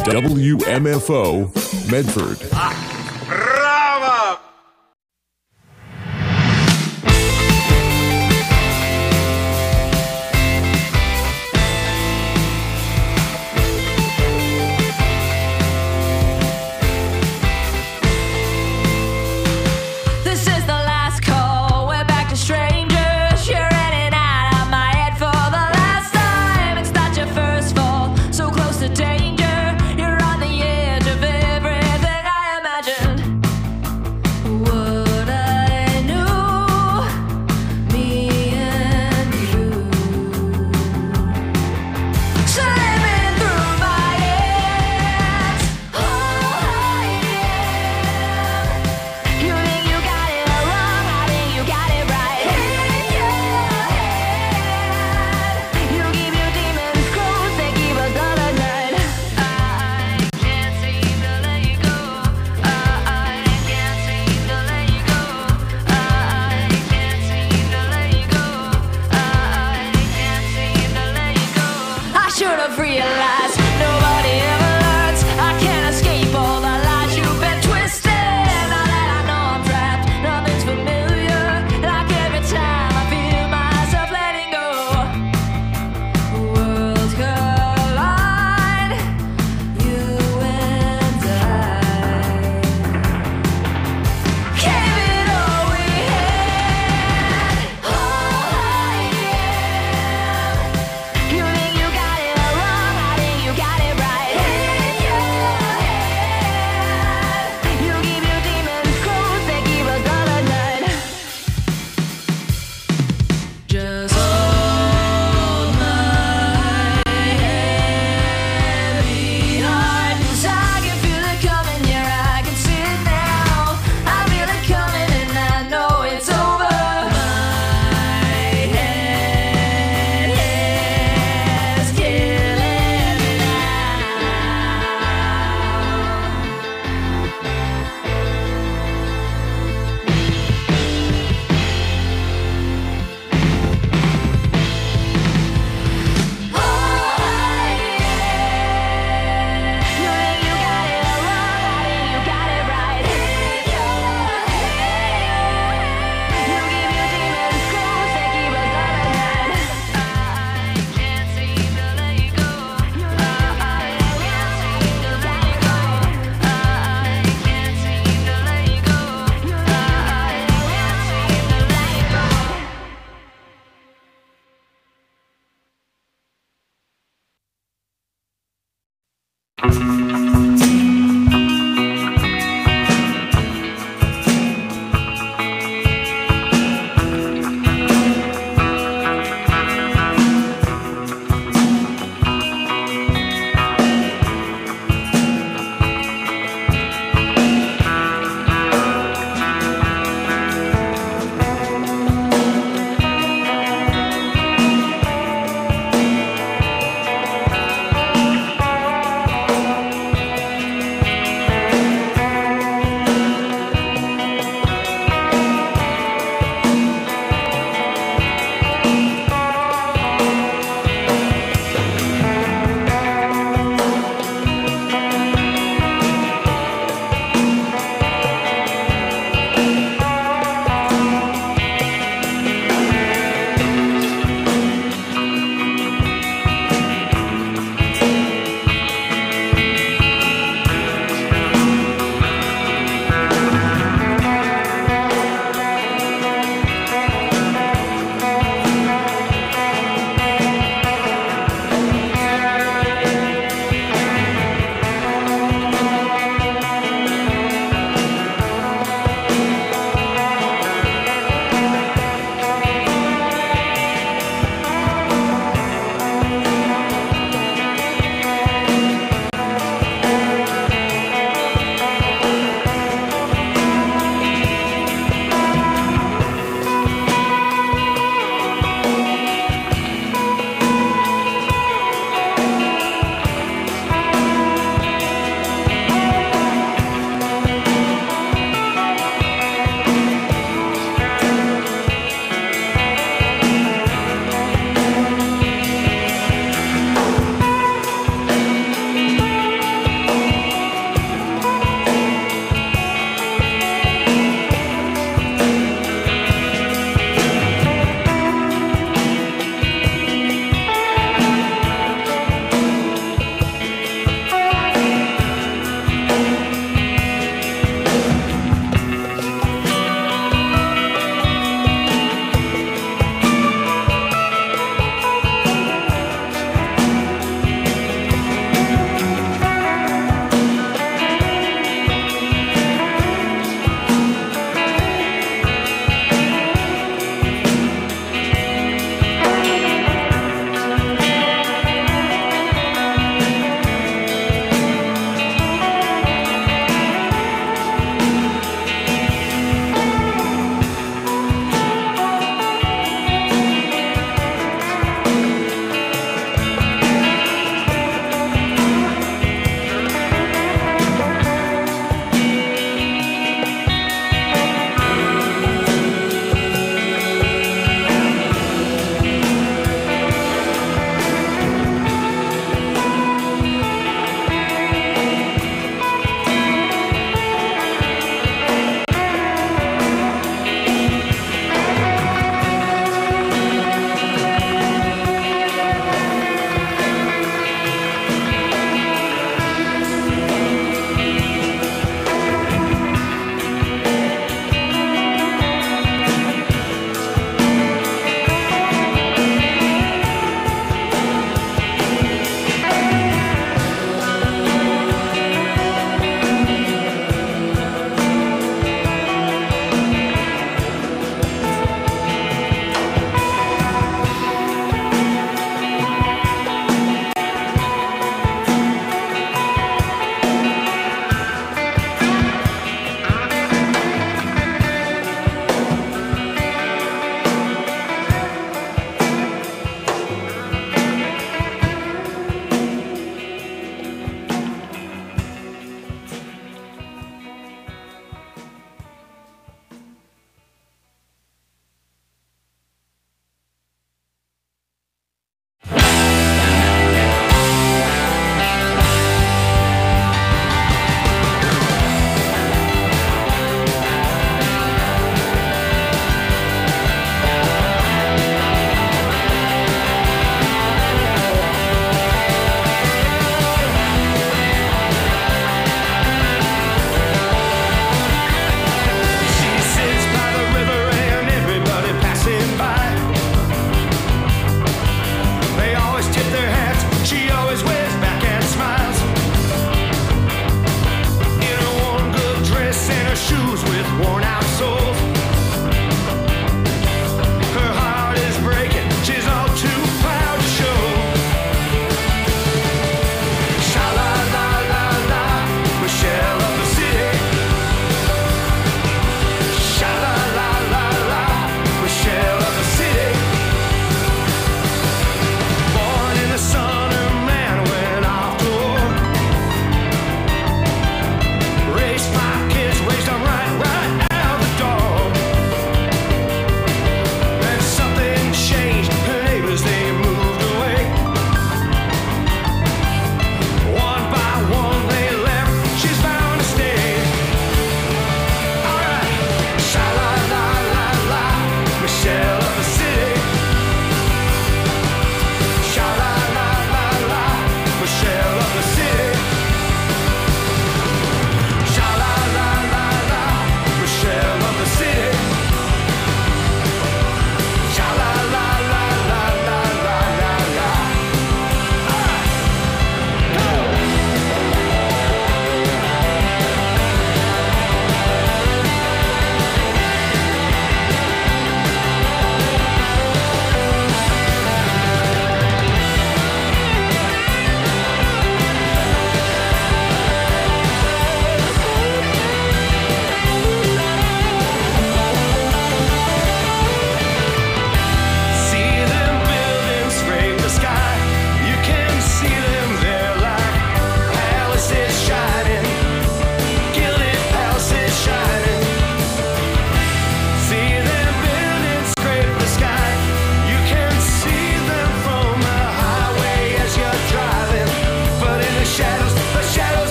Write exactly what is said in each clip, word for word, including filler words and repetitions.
W M F O Medford. Bravo! This is the last call. We're back to strangers. You're in and out of my head for the last time. It's not your first fall. So close to danger. You're on the edge of everything I imagine.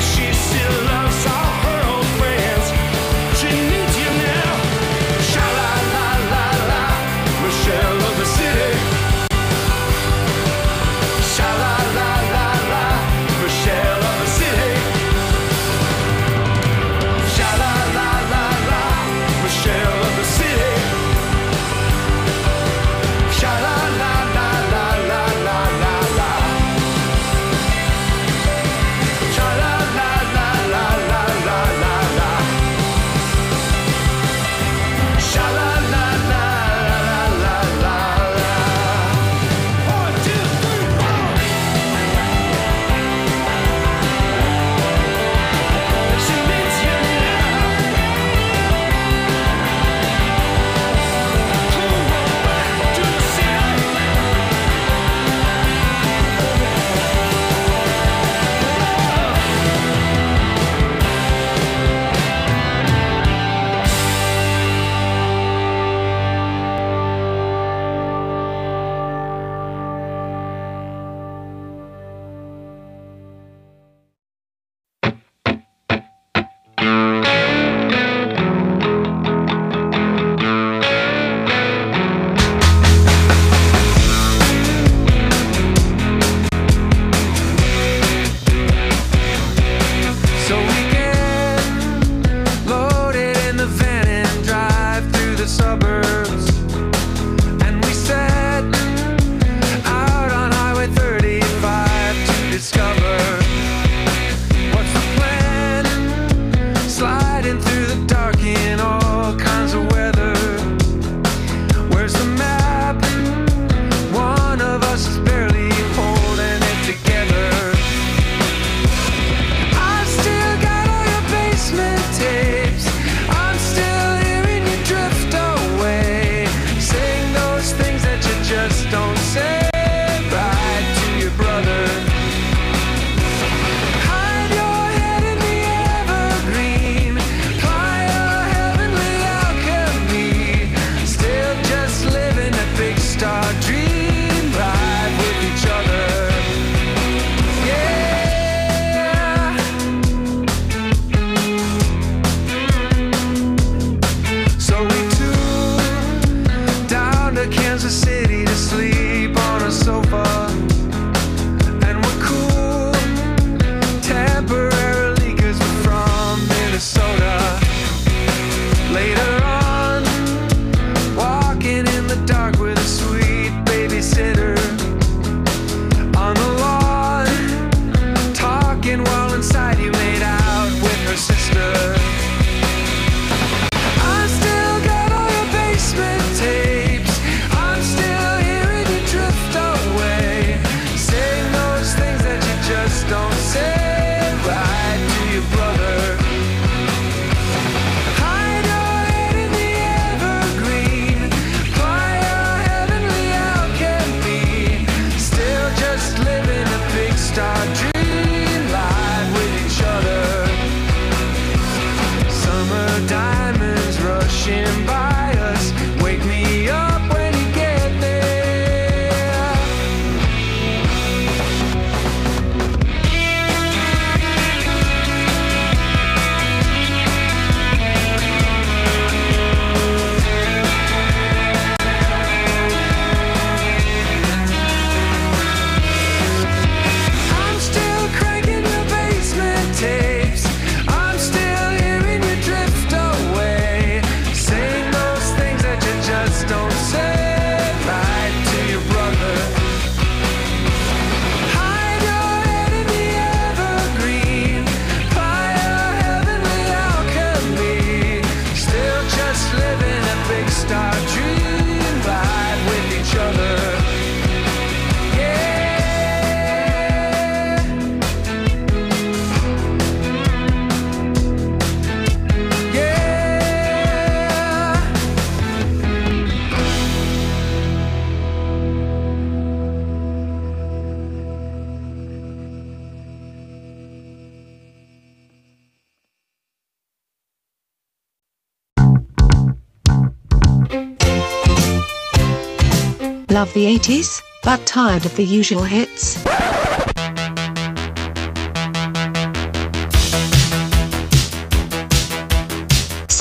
Love the eighties, but tired of the usual hits?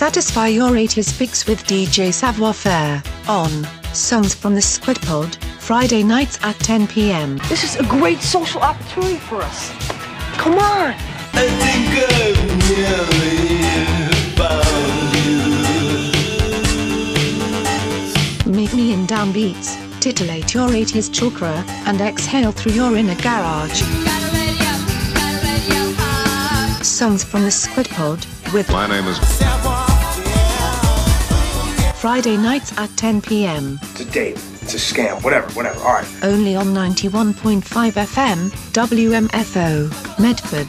Satisfy your eighties fix with D J Savoir Faire on Songs from the Squid Pod, Friday nights at ten p m This is a great social opportunity for us. Come on! I think I've nearly found you. Meet me in downbeats, titillate your eighties chakra, and exhale through your inner garage. Songs from the Squid Pod, with My name is Friday nights at ten p m It's a date. It's a scam. Whatever, whatever. All right. Only on ninety-one point five F M, W M F O, Medford.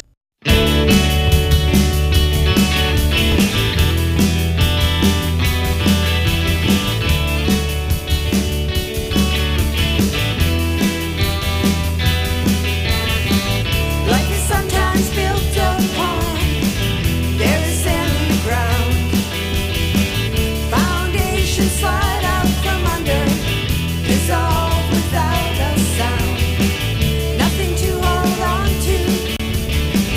Life is sometimes built upon very sandy ground. Foundations slide out from under, dissolve without a sound. Nothing to hold on to,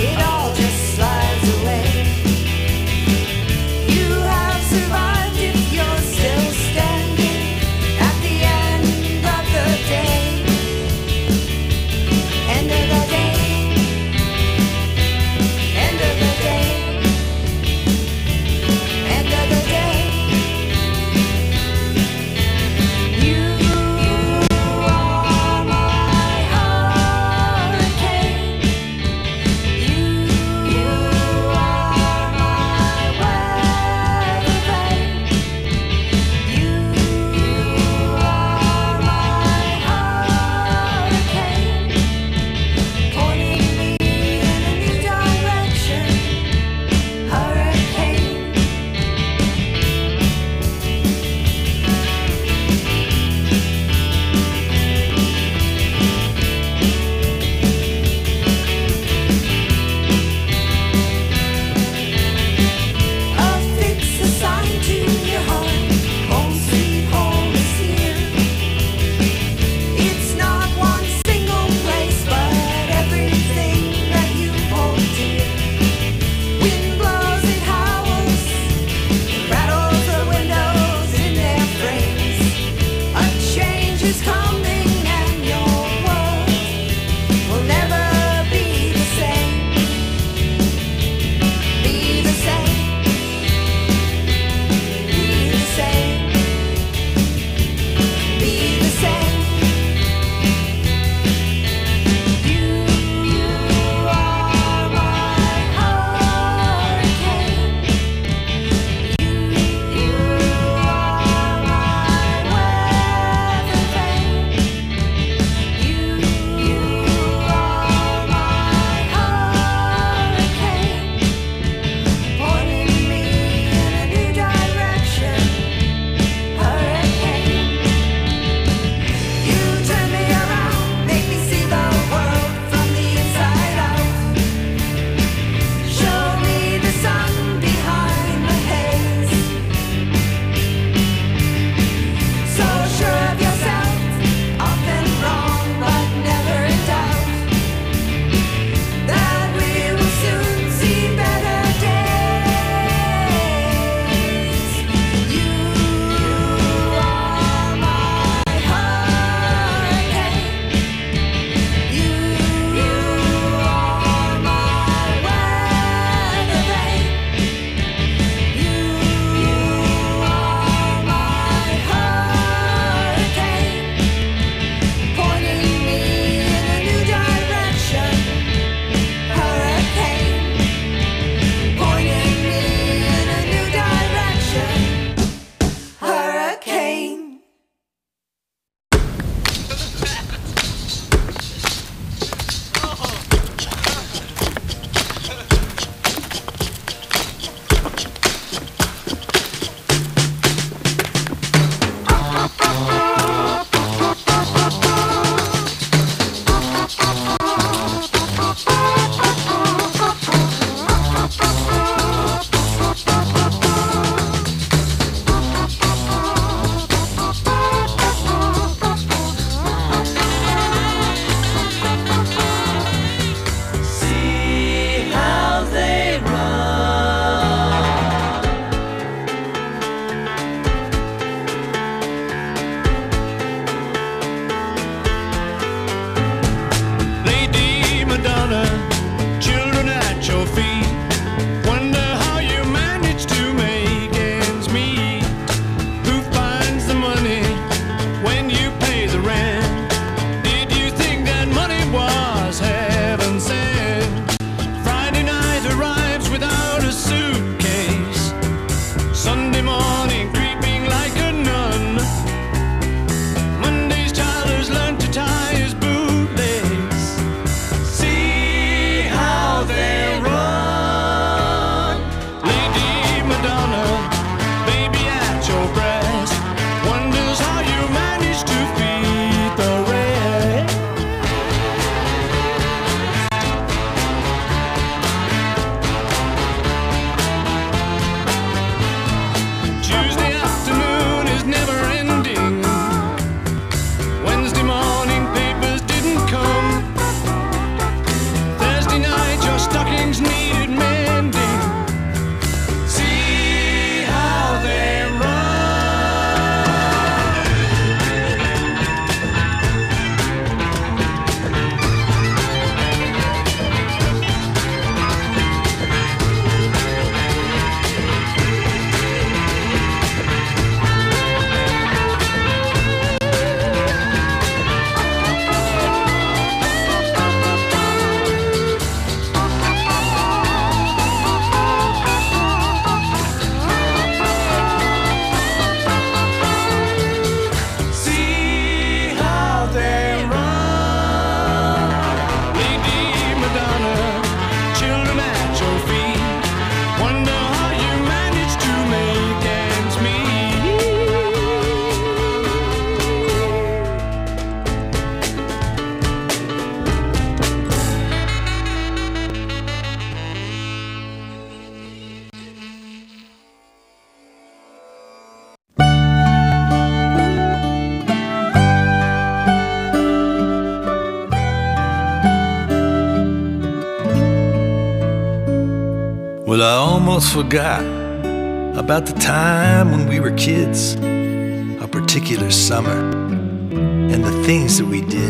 Well, I almost forgot about the time when we were kids, a particular summer, and the things that we did.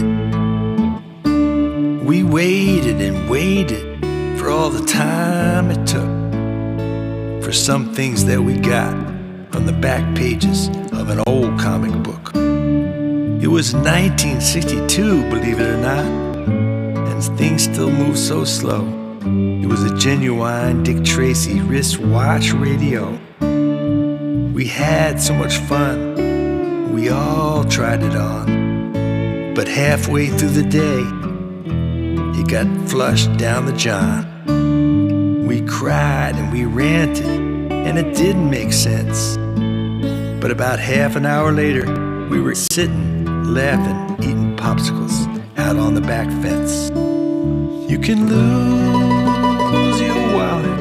We waited and waited for all the time it took for some things that we got from the back pages of an old comic book. It was nineteen sixty-two, believe it or not, and things still move so slow. It was a genuine Dick Tracy wristwatch radio. We had so much fun, we all tried it on. But halfway through the day, it got flushed down the john. We cried and we ranted, and it didn't make sense. But about half an hour later, we were sitting, laughing, eating popsicles out on the back fence. You can lose your wallet,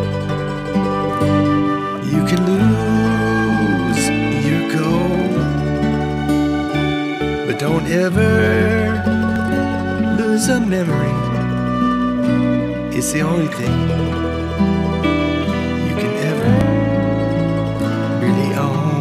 you can lose your gold, but don't ever lose a memory. It's the only thing you can ever really own.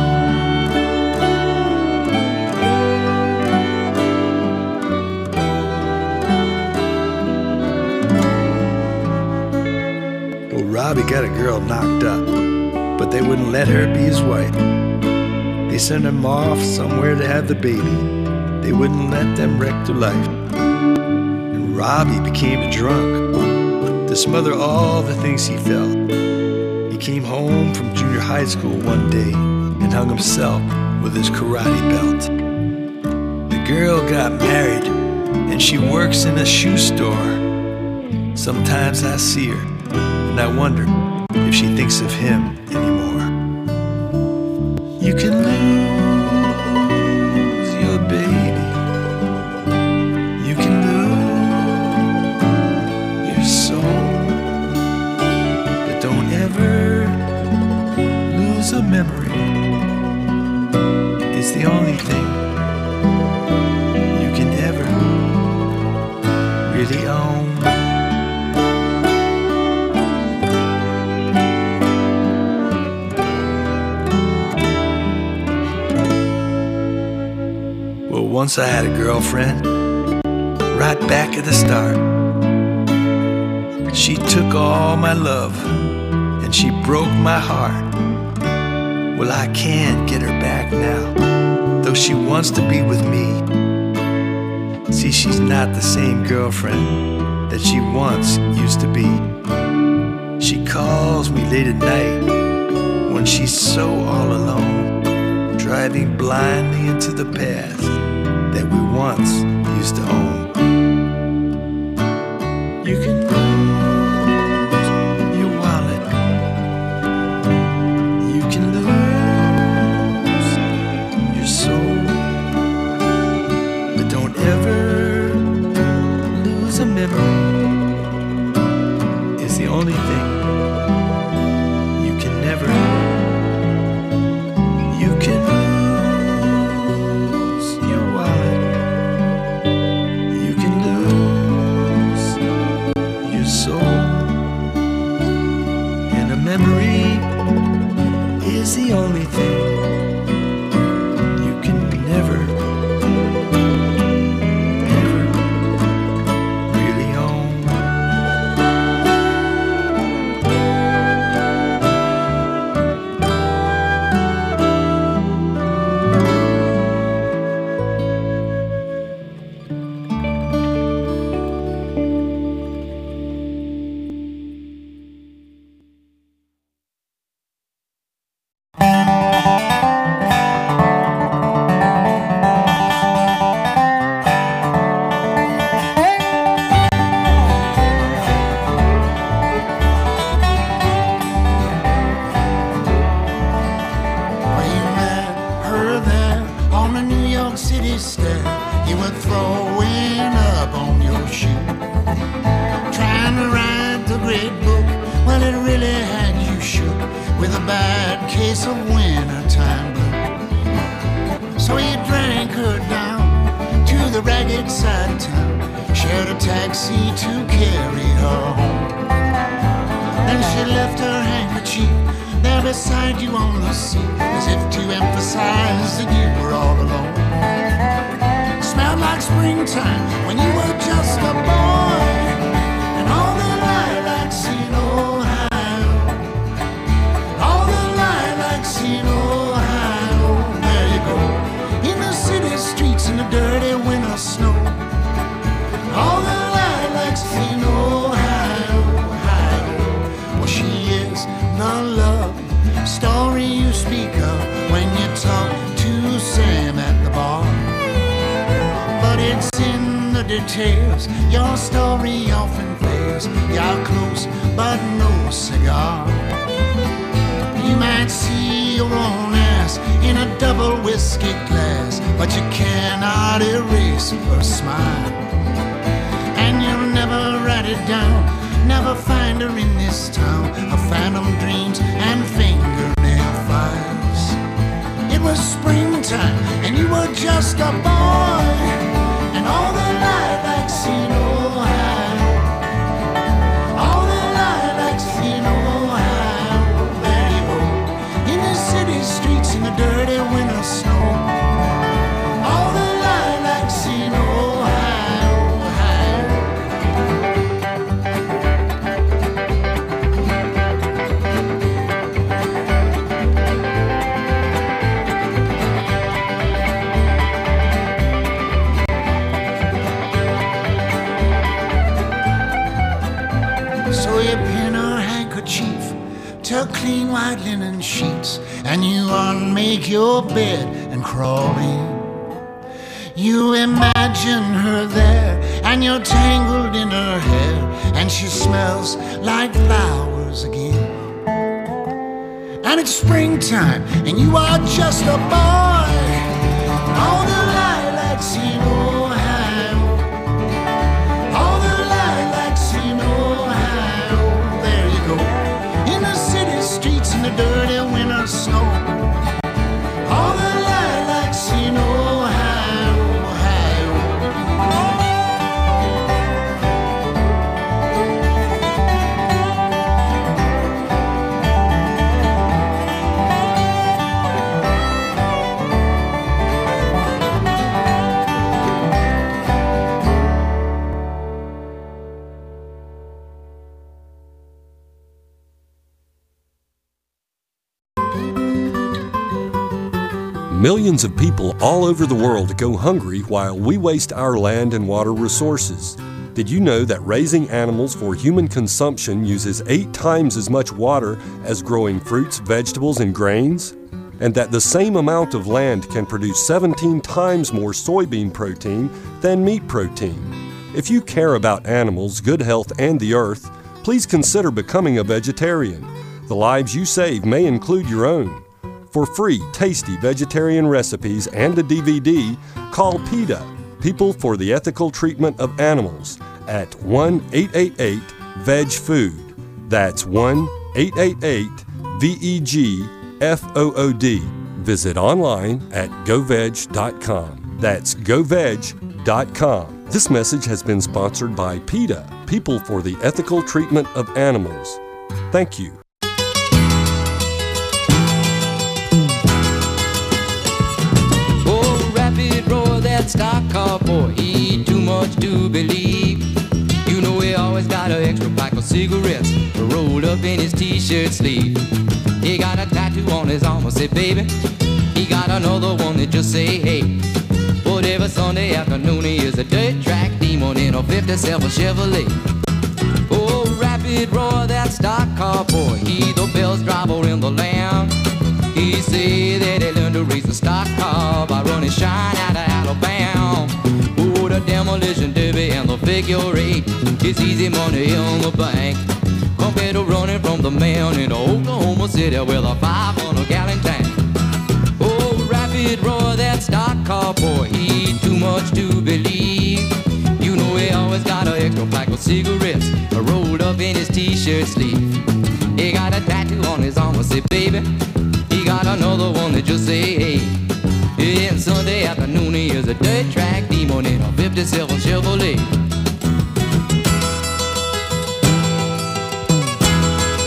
Robbie got a girl knocked up, but they wouldn't let her be his wife. They sent him off somewhere to have the baby. They wouldn't let them wreck their life. And Robbie became a drunk to smother all the things he felt. He came home from junior high school one day and hung himself with his karate belt. The girl got married and she works in a shoe store. Sometimes I see her and I wonder if she thinks of him anymore. You can lose your baby, you can lose your soul, but don't ever lose a memory. It's the only thing you can ever really own. Once I had a girlfriend, right back at the start. She took all my love and she broke my heart. Well, I can't get her back now, though she wants to be with me. See, she's not the same girlfriend that she once used to be. She calls me late at night when she's so all alone, driving blindly into the past that we once used to own. You can lose your wallet, you can lose your soul, but don't ever lose a memory. It's the only thing you can never, you can memory is the only thing you can never, ever really own. Then she left her handkerchief there beside you on the seat, as if to emphasize that you were all alone. Smelled like springtime when you were just a boy, and all the lilacs in Ohio, all the lilacs in Ohio. There you go, in the city streets in the dirty winter snow. All the lilacs in Ohio, Ohio. Well, she is the love story you speak of when you talk to Sam at the bar. But it's in the details your story often fails. You're close but no cigar. You might see your own ass in a double whiskey glass, but you cannot erase her smile. And you'll never write it down, never find her in this town of phantom dreams and fingernail files. It was springtime and you were just a boy, and all the lilacs in Ohio, all the lilacs in Ohio. There you go, in the city streets in the dirty winter snow. All the lilacs in Ohio, Ohio. So you pin her handkerchief to clean white linen sheets, and you unmake your bed and crawl in. You imagine her there, and you're tangled in her hair, and she smells like flowers again. And it's springtime, and you are just a boy. All the lilacs in Ohio, all the lilacs in Ohio. There you go, in the city streets in the dirty winter snow. All the lilacs in Ohio, Ohio. Millions of people all over the world go hungry while we waste our land and water resources. Did you know that raising animals for human consumption uses eight times as much water as growing fruits, vegetables, and grains? And that the same amount of land can produce seventeen times more soybean protein than meat protein? If you care about animals, good health, and the earth, please consider becoming a vegetarian. The lives you save may include your own. For free, tasty vegetarian recipes and a D V D, call PETA, People for the Ethical Treatment of Animals, at one eight eight eight veg food. That's one eight eight eight V E G F O O D. Visit online at go veg dot com. That's go veg dot com. This message has been sponsored by PETA, People for the Ethical Treatment of Animals. Thank you. That stock car boy, he ain't too much to believe. You know he always got an extra pack of cigarettes rolled up in his t-shirt sleeve. He got a tattoo on his arm that say baby. He got another one that just say hey. But every Sunday afternoon he is a dirt track demon in a fifty-seven Chevrolet. Oh, rapid roar, that stock car boy, he the best driver in the land. He say that he learned to race a stock car by running shine out of Alabama. Oh, the demolition derby and the figure eight, it's easy money on the bank compared to running from the man in Oklahoma City with a five hundred gallon tank. Oh, rapid roar, that stock car boy, he ain't too much to believe. You know he always got an extra pack of cigarettes rolled up in his t-shirt sleeve. He got a tattoo on his arm that say baby. He got another one that just say hey. And Sunday afternoon he is a dirt track demon in a fifty-seven Chevrolet.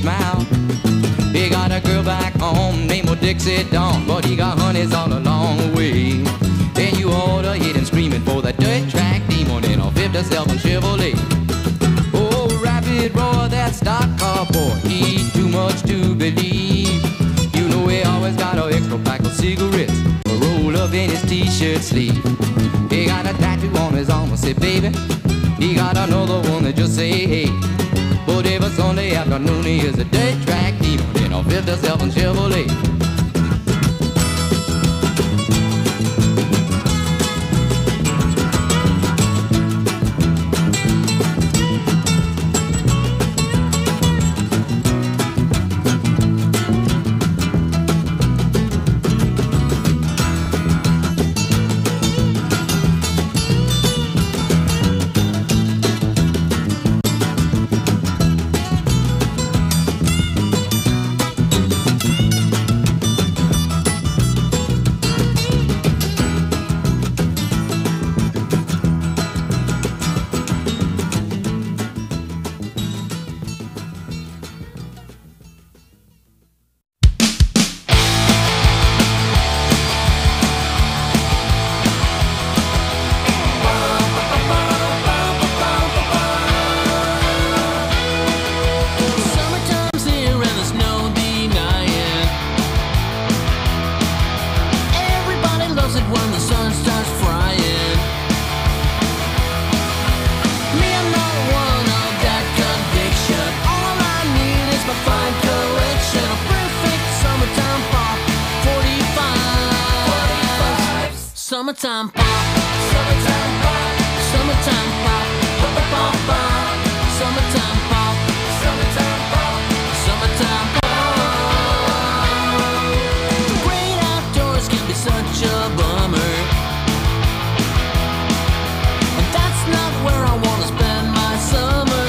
smile. He got a girl back home named old Dixie Dawn, but he got honeys all along the way. And you ought to hit him screaming for that dirt track demon in a fifty-seven Chevrolet. Oh, rapid roar, that stock car boy, he too much to believe. You know he always got an extra pack of cigarettes rolled up in his t-shirt sleeve. He got a tattoo on his arm and say, baby. He got another one that just say, hey. But every Sunday afternoon he is a dirt track demon in a fifty-seven Chevrolet. Summertime pop, summertime pop, summertime pop, pop, pop, pop, pop. Summertime pop, summertime pop, summertime pop. The great outdoors can be such a bummer, and that's not where I wanna spend my summer.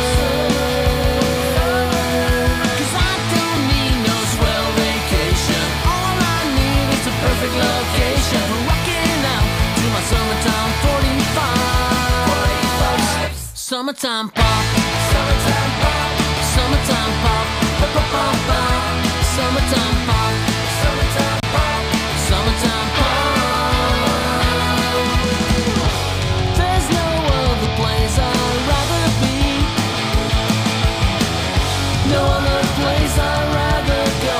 'Cause I don't need no swell vacation. All I need is a perfect location for rocking out to my summertime forty-five. forty-five. Summertime pop, summertime pop, summertime pop, pop, pop, pop, pop. Summertime pop, summertime pop, summertime pop. There's no other place I'd rather be, no other place I'd rather go.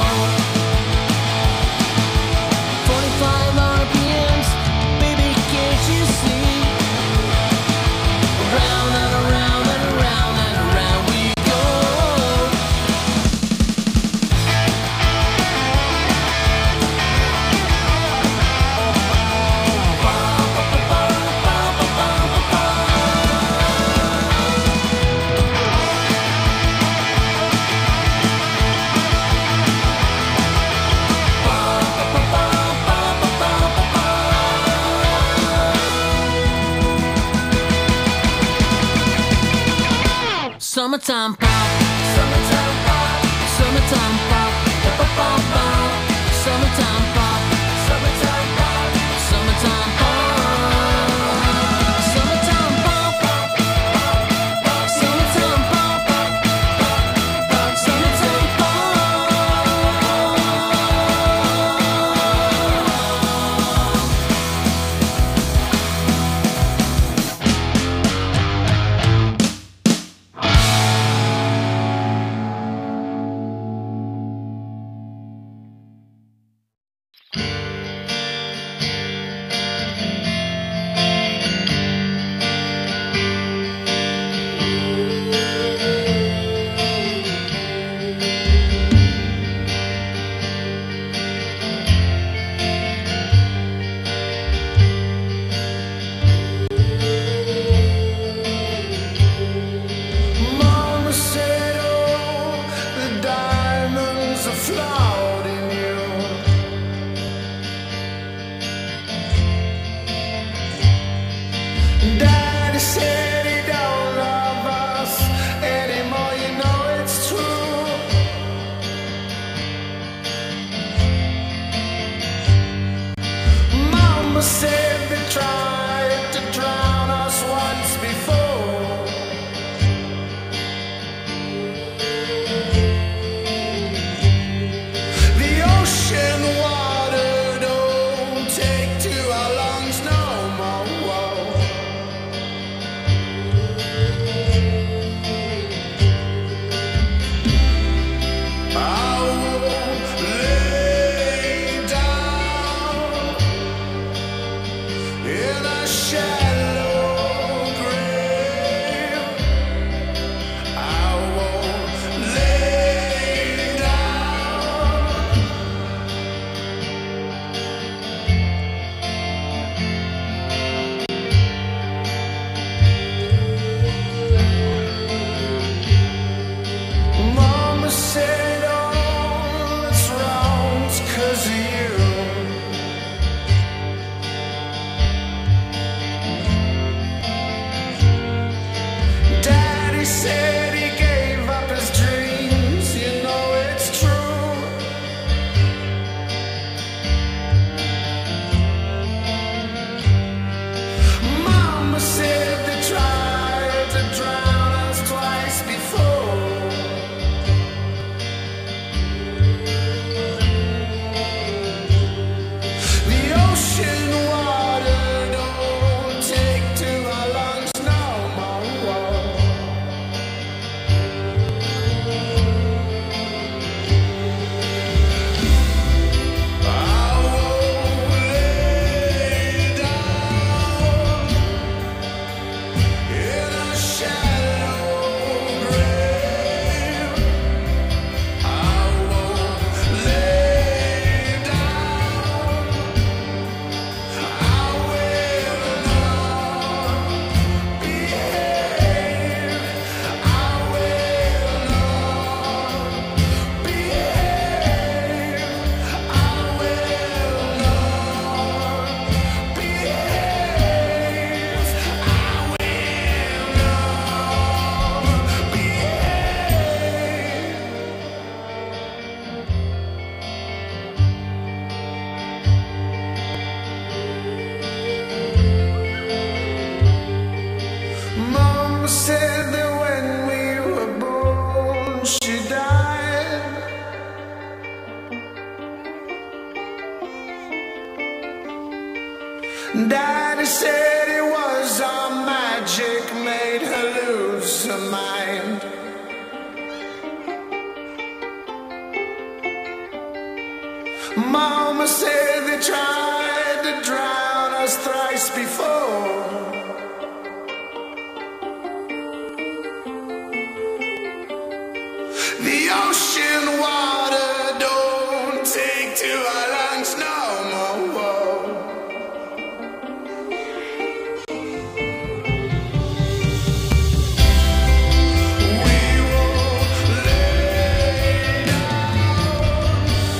forty-five R P Ms, baby, can't you see? Around and around and around and around we go. Summertime pop, summertime pop, summertime pop, pop, pop, pop, pop. Summertime pop, summertime pop, summertime pop. Summertime pop, pop, pop, summertime pop, pop, pop, summertime Daddy said it was our magic made her lose her mind. Mama said they tried to drown us thrice before. The ocean water don't take to our lungs no more. We won't lay down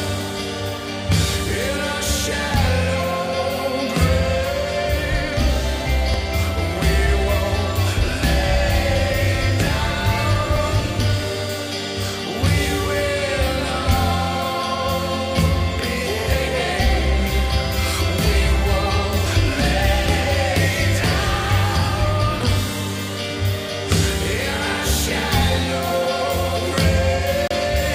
in a shallow grave. We won't lay down. We will all behave. We won't lay down in a shallow grave.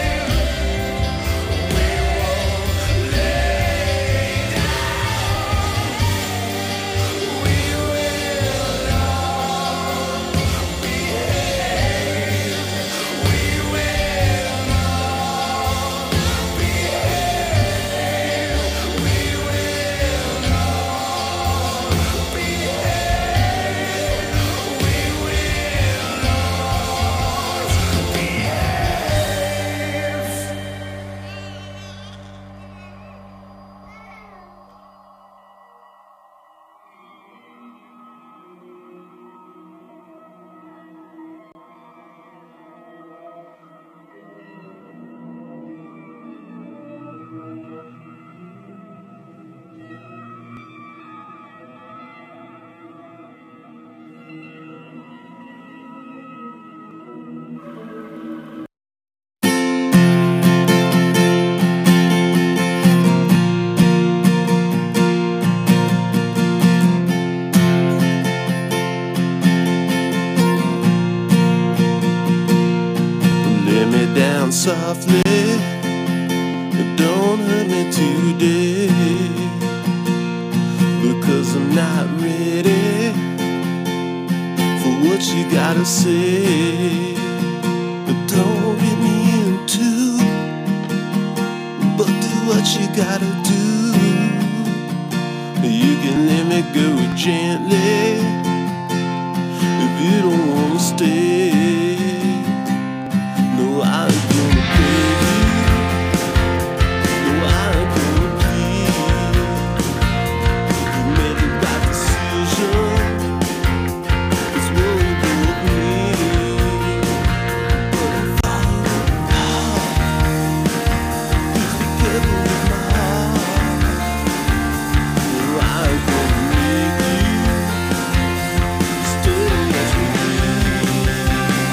We won't lay down. We will all behave. We will all behave. We will all behave. We will Lay me down softly, don't hurt me today, because I'm not ready for what you gotta say. Don't get me into, but do what you gotta do. You can let me go gently if you don't wanna stay. No, I ain't gonna beg you. No, I ain't gonna plead. You made the right decision. It's what we both need. But I'm following your heart. Please be careful with my heart. No, I ain't gonna make you stay as we need.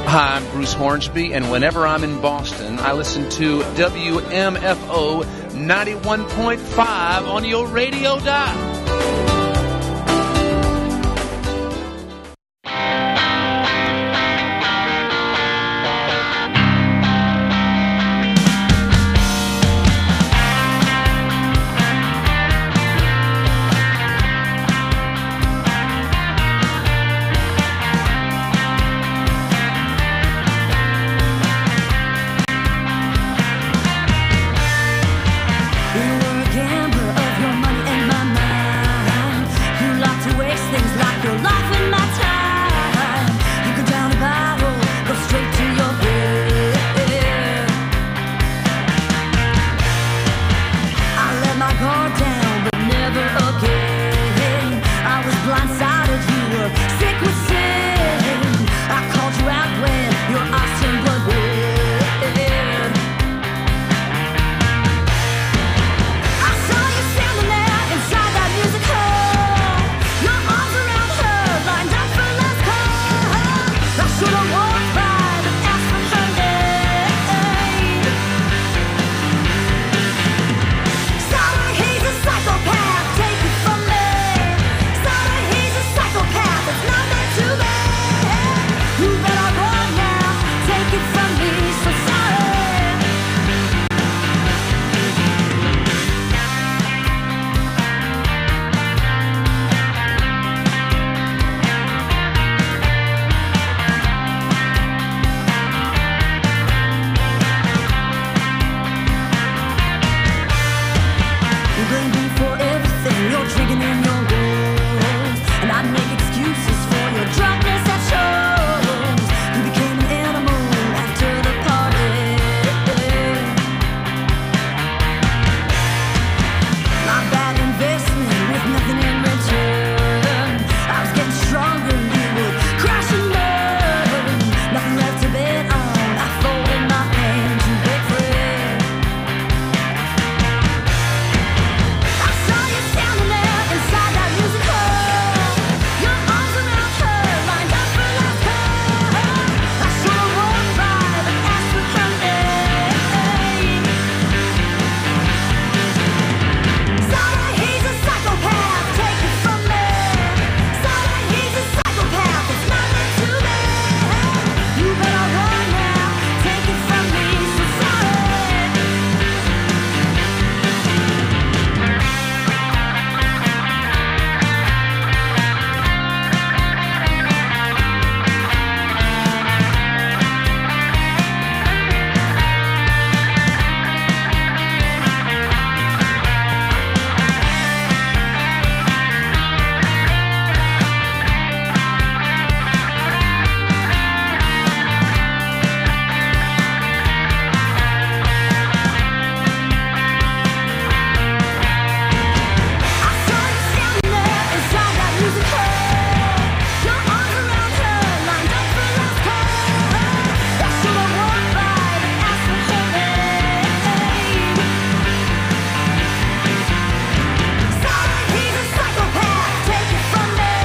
Hi, I'm Bruce Hornsby, and whenever I'm in Boston, I listen to W M F O ninety-one point five on your radio dial.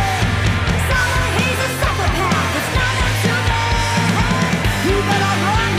You better run.